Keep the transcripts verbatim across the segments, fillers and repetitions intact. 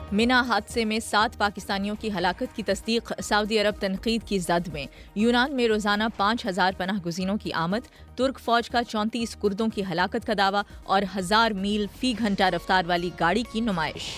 مینا حادثے میں سات پاکستانیوں کی ہلاکت کی تصدیق، سعودی عرب تنقید کی زد میں۔ یونان میں روزانہ پانچ ہزار پناہ گزینوں کی آمد، ترک فوج کا چونتیس کردوں کی ہلاکت کا دعویٰ اور ہزار میل فی گھنٹہ رفتار والی گاڑی کی نمائش۔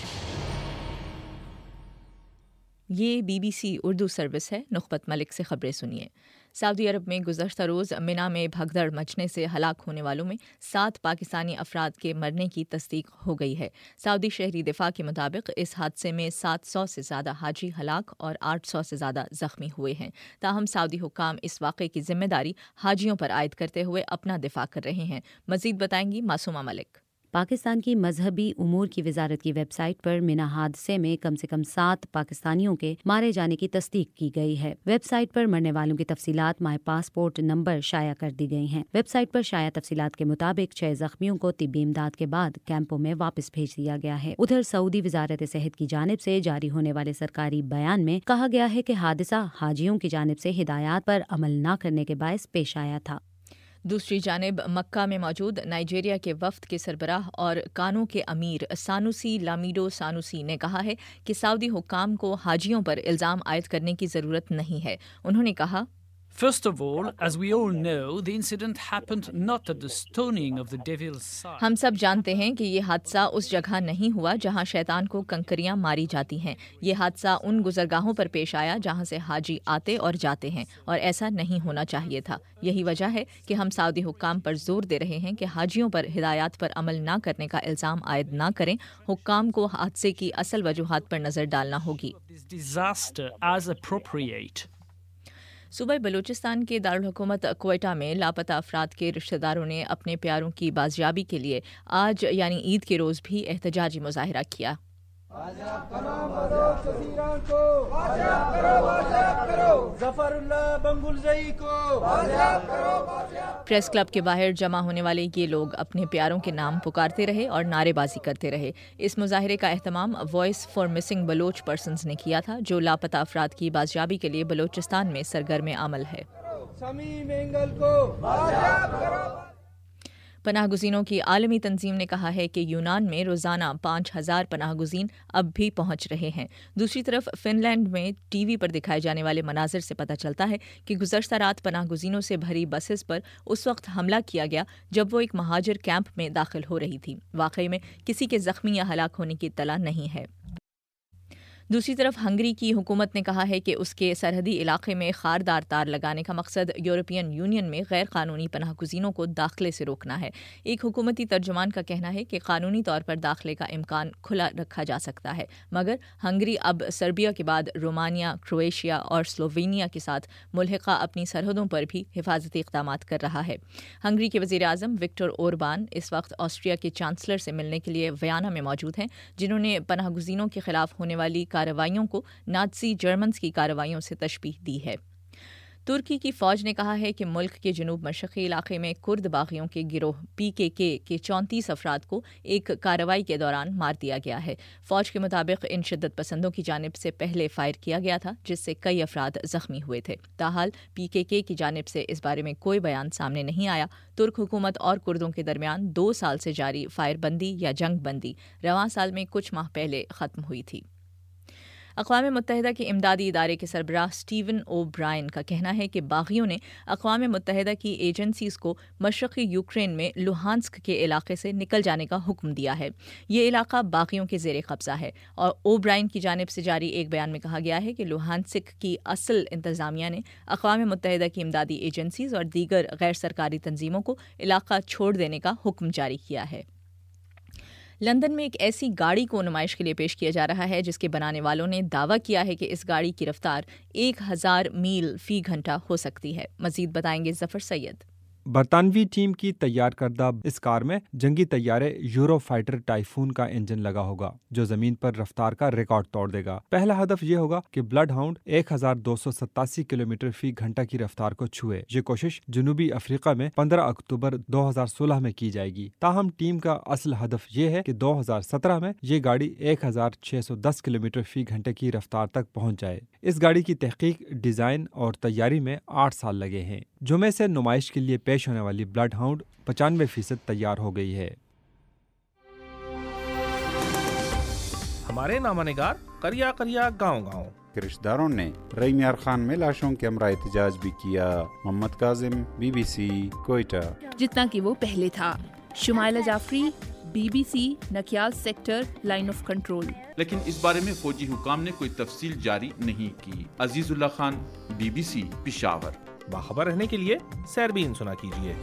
یہ B B C Urdu service ہے۔ نخبت ملک سے خبریں سنیے۔ سعودی عرب میں گزشتہ روز مینا میں بھگدڑ مچنے سے ہلاک ہونے والوں میں سات پاکستانی افراد کے مرنے کی تصدیق ہو گئی ہے۔ سعودی شہری دفاع کے مطابق اس حادثے میں سات سو سے زیادہ حاجی ہلاک اور آٹھ سو سے زیادہ زخمی ہوئے ہیں۔ تاہم سعودی حکام اس واقعے کی ذمہ داری حاجیوں پر عائد کرتے ہوئے اپنا دفاع کر رہے ہیں۔ مزید بتائیں گی معصومہ ملک۔ پاکستان کی مذہبی امور کی وزارت کی ویب سائٹ پر مینا حادثے میں کم سے کم سات پاکستانیوں کے مارے جانے کی تصدیق کی گئی ہے۔ ویب سائٹ پر مرنے والوں کی تفصیلات مائی پاسپورٹ نمبر شائع کر دی گئی ہیں۔ ویب سائٹ پر شائع تفصیلات کے مطابق چھ زخمیوں کو طبی امداد کے بعد کیمپوں میں واپس بھیج دیا گیا ہے۔ ادھر سعودی وزارت صحت کی جانب سے جاری ہونے والے سرکاری بیان میں کہا گیا ہے کہ حادثہ حاجیوں کی جانب سے ہدایات پر عمل نہ کرنے کے باعث پیش آیا تھا۔ دوسری جانب مکہ میں موجود نائجیریا کے وفد کے سربراہ اور کانو کے امیر سانوسی لامیڈو سانوسی نے کہا ہے کہ سعودی حکام کو حاجیوں پر الزام عائد کرنے کی ضرورت نہیں ہے۔ انہوں نے کہا، First of all, as we all know, the incident happened not at the stoning of the devil's side. ہم سب جانتے ہیں کہ یہ حادثہ اس جگہ نہیں ہوا جہاں شیطان کو کنکریاں ماری جاتی ہیں۔ یہ حادثہ ان گزرگاہوں پر پیش آیا جہاں سے حاجی آتے اور جاتے ہیں، اور ایسا نہیں ہونا چاہیے تھا۔ یہی وجہ ہے کہ ہم سعودی حکام پر زور دے رہے ہیں کہ حاجیوں پر ہدایات پر عمل نہ کرنے کا الزام عائد نہ کریں۔ حکام کو حادثے کی اصل وجوہات پر نظر ڈالنا ہوگی۔ This disaster as appropriate. صوبہ بلوچستان کے دارالحکومت کوئٹہ میں لاپتہ افراد کے رشتہ داروں نے اپنے پیاروں کی بازیابی کے لیے آج یعنی عید کے روز بھی احتجاجی مظاہرہ کیا۔ پریس کلب کے باہر جمع ہونے والے یہ لوگ اپنے پیاروں کے نام پکارتے رہے اور نعرے بازی کرتے رہے۔ اس مظاہرے کا اہتمام voice for missing Baloch persons نے کیا تھا، جو لاپتہ افراد کی بازیابی کے لیے بلوچستان میں سرگرم عمل ہے۔ پناہ گزینوں کی عالمی تنظیم نے کہا ہے کہ یونان میں روزانہ پانچ ہزار پناہ گزین اب بھی پہنچ رہے ہیں۔ دوسری طرف فن لینڈ میں ٹی وی پر دکھائے جانے والے مناظر سے پتہ چلتا ہے کہ گزشتہ رات پناہ گزینوں سے بھری بسز پر اس وقت حملہ کیا گیا جب وہ ایک مہاجر کیمپ میں داخل ہو رہی تھی۔ واقعے میں کسی کے زخمی یا ہلاک ہونے کی اطلاع نہیں ہے۔ دوسری طرف ہنگری کی حکومت نے کہا ہے کہ اس کے سرحدی علاقے میں خاردار تار لگانے کا مقصد یورپین یونین میں غیر قانونی پناہ گزینوں کو داخلے سے روکنا ہے۔ ایک حکومتی ترجمان کا کہنا ہے کہ قانونی طور پر داخلے کا امکان کھلا رکھا جا سکتا ہے، مگر ہنگری اب سربیا کے بعد رومانیہ، کروئیشیا اور سلووینیا کے ساتھ ملحقہ اپنی سرحدوں پر بھی حفاظتی اقدامات کر رہا ہے۔ ہنگری کے وزیر اعظم وکٹر اوربان اس وقت آسٹریا کے چانسلر سے ملنے کے لیے ویانا میں موجود ہیں، جنہوں نے پناہ گزینوں کے خلاف ہونے والی کارروائیوں کو نازی جرمنز کی کارروائیوں سے تشبیہ دی ہے۔ ترکی کی فوج نے کہا ہے کہ ملک کے جنوب مشرقی علاقے میں کرد باغیوں کے گروہ پی کے کے کے چونتیس افراد کو ایک کارروائی کے دوران مار دیا گیا ہے۔ فوج کے مطابق ان شدت پسندوں کی جانب سے پہلے فائر کیا گیا تھا، جس سے کئی افراد زخمی ہوئے تھے۔ تاحال پی کے کے کی جانب سے اس بارے میں کوئی بیان سامنے نہیں آیا۔ ترک حکومت اور کردوں کے درمیان دو سال سے جاری فائر بندی یا جنگ بندی رواں سال میں کچھ ماہ پہلے ختم ہوئی تھی۔ اقوام متحدہ کے امدادی ادارے کے سربراہ اسٹیون او برائن کا کہنا ہے کہ باغیوں نے اقوام متحدہ کی ایجنسیز کو مشرقی یوکرین میں لوہانسک کے علاقے سے نکل جانے کا حکم دیا ہے۔ یہ علاقہ باغیوں کے زیر قبضہ ہے، اور او برائن کی جانب سے جاری ایک بیان میں کہا گیا ہے کہ لوہانسک کی اصل انتظامیہ نے اقوام متحدہ کی امدادی ایجنسیز اور دیگر غیر سرکاری تنظیموں کو علاقہ چھوڑ دینے کا حکم جاری کیا ہے۔ لندن میں ایک ایسی گاڑی کو نمائش کے لیے پیش کیا جا رہا ہے جس کے بنانے والوں نے دعویٰ کیا ہے کہ اس گاڑی کی رفتار ایک ہزار میل فی گھنٹہ ہو سکتی ہے۔ مزید بتائیں گے ظفر سید۔ برطانوی ٹیم کی تیار کردہ اس کار میں جنگی طیارے یورو فائٹر ٹائفون کا انجن لگا ہوگا، جو زمین پر رفتار کا ریکارڈ توڑ دے گا۔ پہلا ہدف یہ ہوگا کہ بلڈ ہاؤنڈ ایک ہزار دو سو ستاسی کلومیٹر فی گھنٹہ کی رفتار کو چھوئے۔ یہ کوشش جنوبی افریقہ میں پندرہ اکتوبر دو ہزار سولہ میں کی جائے گی۔ تاہم ٹیم کا اصل ہدف یہ ہے کہ دو ہزار سترہ میں یہ گاڑی ایک ہزار چھ سو دس کلومیٹر فی گھنٹے کی رفتار تک پہنچ جائے۔ اس گاڑی کی تحقیق، ڈیزائن اور تیاری میں آٹھ سال لگے ہیں۔ جمعے سے نمائش کے لیے پیش ہونے والی بلڈ ہاؤنڈ پچانوے فیصد تیار ہو گئی ہے۔ हमारे नामानिगार करिया करिया गाँव गाँव के रिश्तेदारों ने रईम यार खान में लाशों के हमरा एहतजाज भी किया। मोहम्मद काजिम, बीबीसी, कोयटा। जितना कि वो पहले था। Shumaila Jafri, BBC, Nakiyal sector, line of control. लेकिन इस बारे में फौजी हुकाम ने कोई तफसील जारी नहीं की। अजीजुल्लाह खान, बीबीसी, पेशावर। बाखबर रहने के लिए सैरबीन सुना कीजिए।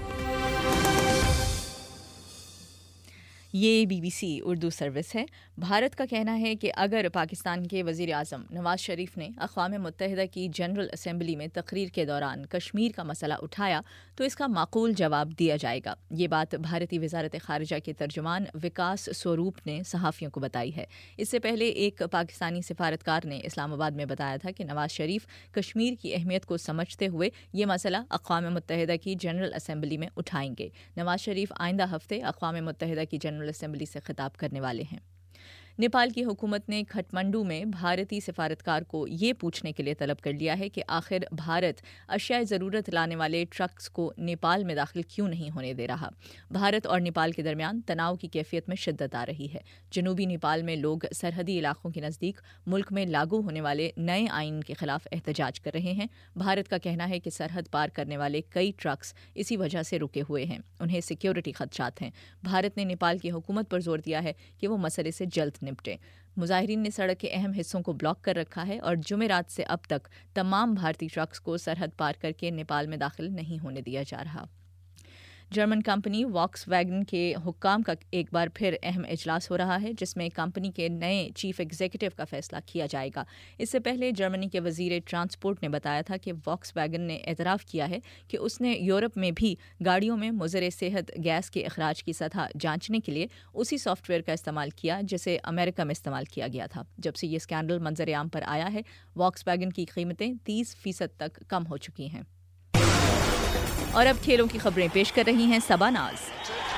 ये बीबीसी उर्दू सर्विस है। भारत का कहना है कि अगर पाकिस्तान के वज़ीर आज़म नवाज शरीफ ने अक़वाम मुत्तहिदा की जनरल असम्बली में तकरीर के दौरान कश्मीर का मसला उठाया तो इसका माकूल जवाब दिया जाएगा। ये बात भारतीय वज़ारत ख़ारिजा के तर्जुमान विकास स्वरूप ने सहाफ़ियों को बताई है। इससे पहले एक पाकिस्तानी सिफारतकार ने इस्लामाबाद में बताया था कि नवाज शरीफ कश्मीर की अहमियत को समझते हुए ये मसला अक़वाम मुत्तहिदा की जनरल असम्बली में उठाएंगे। नवाज शरीफ आइंदा हफ्ते अक़वाम मुत्तहिदा की जनरल असेंबली से खिताब करने वाले हैं। नेपाल की हुकूमत ने खटमंडू में भारतीय सिफारतकार को ये पूछने के लिए तलब कर लिया है कि आखिर भारत अशियाए ज़रूरत लाने वाले ट्रक्स को नेपाल में दाखिल क्यों नहीं होने दे रहा। भारत और नेपाल के दरमियान तनाव की कैफियत में शिद्दत आ रही है। जनूबी नेपाल में लोग सरहदी इलाकों के नज़दीक मुल्क में लागू होने वाले नए आइन के खिलाफ एहतजाज कर रहे हैं। भारत का कहना है कि सरहद पार करने वाले कई ट्रक्स इसी वजह से रुके हुए हैं। उन्हें सिक्योरिटी खदशात हैं। भारत ने नेपाल की हुकूमत पर जोर दिया है कि वो मसले से जल्द निपटे। मुजाहिरीन ने सड़क के अहम हिस्सों को ब्लॉक कर रखा है और जुमेरात से अब तक तमाम भारतीय ट्रक्स को सरहद पार करके नेपाल में दाखिल नहीं होने दिया जा रहा। जर्मन कंपनी वॉक्सवैगन के हुक्काम का एक बार फिर अहम इजलास हो रहा है, जिसमें कंपनी के नए चीफ एग्जीक्यूटिव का फैसला किया जाएगा। इससे पहले जर्मनी के वजीर ट्रांसपोर्ट ने बताया था कि वॉक्सवैगन ने एतराफ़ किया है कि उसने यूरोप में भी गाड़ियों में मुज़र सेहत गैस के अखराज की सतह जांचने के लिए उसी सॉफ्टवेयर का इस्तेमाल किया जिसे अमेरिका में इस्तेमाल किया गया था। जब से ये स्कैंडल मंजर आम पर आया है, वॉक्सवैगन की कीमतें तीस फीसद तक कम हो चुकी हैं। और अब खेलों की खबरें पेश कर रही हैं सबानाज।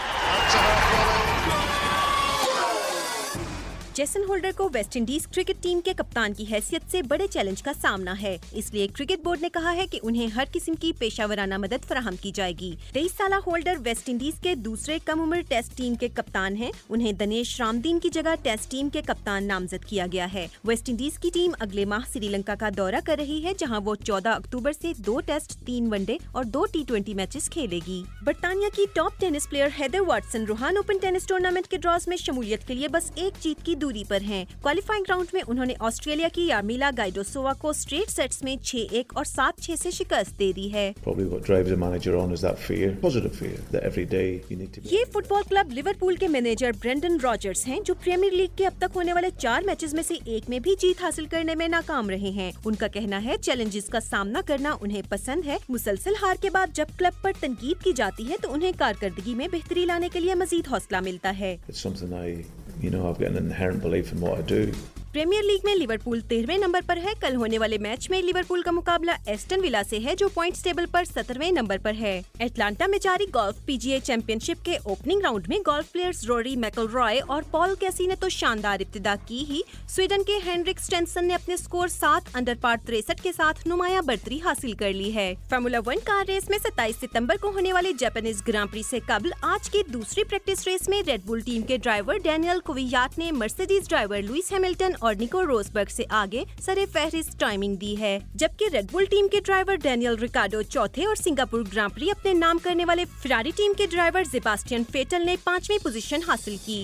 जेसन होल्डर को वेस्ट इंडीज क्रिकेट टीम के कप्तान की हैसियत से बड़े चैलेंज का सामना है, इसलिए क्रिकेट बोर्ड ने कहा है कि उन्हें हर किस्म की पेशावराना मदद फराहम की जाएगी। तेईस साल होल्डर वेस्ट इंडीज के दूसरे कम उम्र टेस्ट टीम के कप्तान हैं। उन्हें दिनेश रामदीन की जगह टेस्ट टीम के कप्तान नामजद किया गया है। वेस्ट इंडीज की टीम अगले माह श्रीलंका का दौरा कर रही है, जहाँ वो चौदह अक्टूबर से दो टेस्ट, तीन वनडे और दो टी ट्वेंटी मैचेस खेलेगी। बरतानिया की top tennis player Heather Watson Wuhan open tennis tournament के ड्रॉज में शमूलियत के लिए बस एक जीत की दूरी पर हैं। क्वालिफाइंग राउंड में उन्होंने ऑस्ट्रेलिया की यार्मिला गाइडोसोवा को स्ट्रेट सेट्स में छह एक और सात छह से शिकस्त दे दी है। ये फुटबॉल क्लब लिवरपूल के मैनेजर ब्रेंडन रॉजर्स हैं, जो प्रीमियर लीग के अब तक होने वाले चार मैचेस में से एक में भी जीत हासिल करने में नाकाम रहे हैं। उनका कहना है चैलेंजेस का सामना करना उन्हें पसंद है। मुसलसल हार के बाद जब क्लब पर तनकीद की जाती है तो उन्हें कारकर्दगी में बेहतरी लाने के लिए मजीद हौसला मिलता है। You know, I've got an inherent belief in what I do. Premier league में लिवरपूल तेरहवें नंबर पर है। कल होने वाले मैच में लिवरपूल का मुकाबला एस्टन विला से है, जो पॉइंट्स टेबल पर सत्रहवें नंबर पर है। एटलांटा में जारी गोल्फ पीजीए चैंपियनशिप के ओपनिंग राउंड में गोल्फ प्लेयर्स रोरी मैकइलरॉय और पॉल कैसी ने तो शानदार इब्तिदा की ही। स्वीडन के हेनरिक स्टेंसन ने अपने स्कोर सात अंडर पार तिरसठ के साथ नुमाया बढ़तरी हासिल कर ली है। फार्मूला वन कार रेस में सत्ताईस सितम्बर को होने वाले जापानीज ग्रां प्री से कबल आज की दूसरी प्रैक्टिस रेस में रेडबुल टीम के ड्राइवर डैनियल क्वियाट ने मर्सिडीज ड्राइवर लुइस हैमिल्टन और निको रोजबर्ग से आगे सरे फहरिस्त टाइमिंग दी है, जबकि रेडबुल टीम के ड्राइवर डैनियल रिकार्डो चौथे और सिंगापुर ग्रां प्री अपने नाम करने वाले फेरारी टीम के ड्राइवर सेबास्टियन फेटल ने पांचवी पोजीशन हासिल की।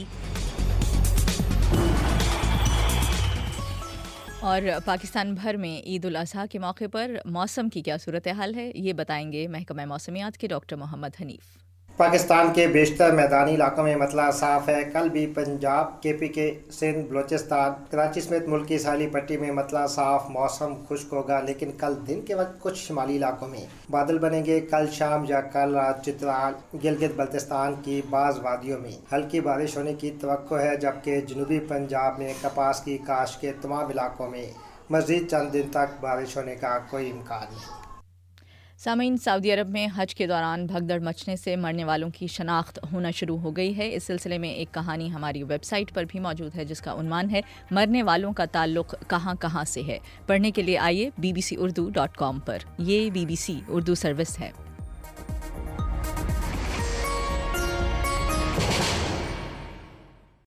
और पाकिस्तान भर में ईद उल अजहा के मौके पर मौसम की क्या सूरत हाल है, ये बताएंगे महकमा मौसमियात के डॉक्टर मोहम्मद हनीफ। पाकिस्तान के बेशतर मैदानी इलाकों में मतला साफ है। कल भी पंजाब, के पी के, सिंध, बलोचिस्तान, कराची समेत मुल्क की साहली पट्टी में मतला साफ, मौसम खुश्क होगा, लेकिन कल दिन के वक्त कुछ शुमाली इलाकों में बादल बनेंगे। कल शाम या कल रात चित्राल, गिलगित बल्तिस्तान की बाज़ वादियों में हल्की बारिश होने की तवक्को है, जबकि जनूबी पंजाब में कपास की काश्त के तमाम इलाकों में मज़ीद चंद दिन तक बारिश होने का कोई इम्कान नहीं। सामीन, सऊदी अरब में हज के दौरान भगदड़ मचने से मरने वालों की शनाख्त होना शुरू हो गई है। इस सिलसिले में एक कहानी हमारी वेबसाइट पर भी मौजूद है, जिसका उन्वान है मरने वालों का ताल्लुक कहाँ कहाँ से है। पढ़ने के लिए आइए B B C Urdu dot com पर। ये B B C Urdu service है।